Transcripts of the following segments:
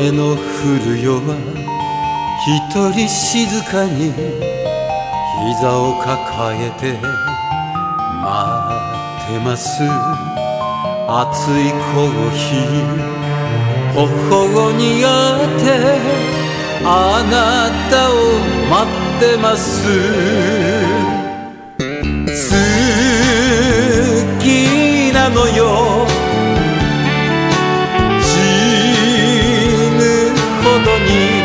雨の降る夜は一人静かに膝を抱えて待ってます。熱いコーヒー頬にあってあなたを待ってます。好きなのよ死ぬほどに。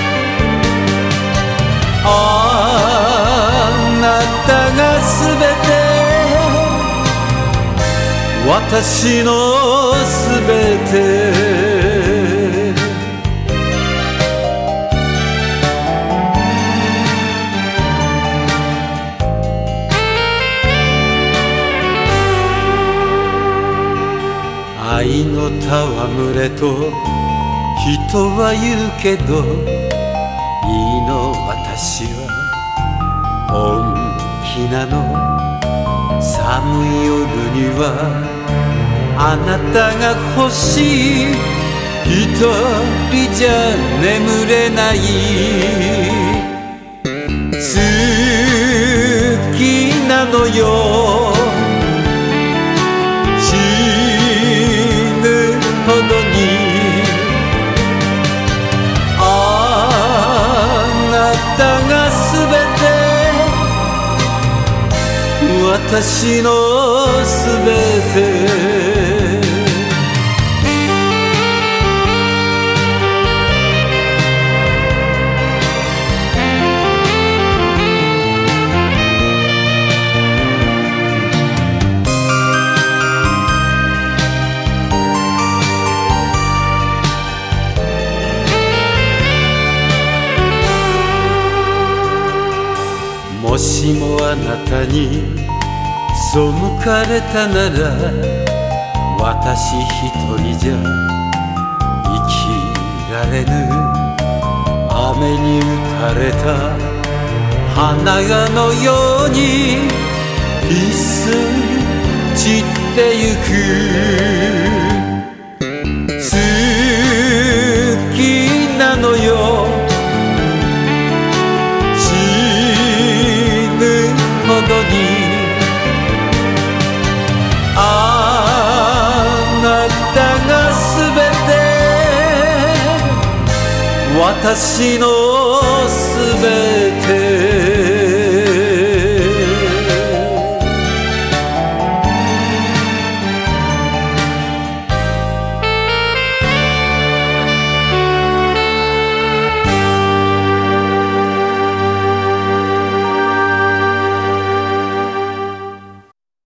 あなたがすべて私のすべて。愛の戯れと人は言うけど、いいの私は本気なの。寒い夜にはあなたが欲しい、一人じゃ眠れない。好きなのよ死ぬほどに。あなたがすべて私のすべて。もしもあなたに背かれたなら、私一人じゃ生きられぬ。雨に打たれた花がのように一寸散ってゆく。好きなのよ私のすべて。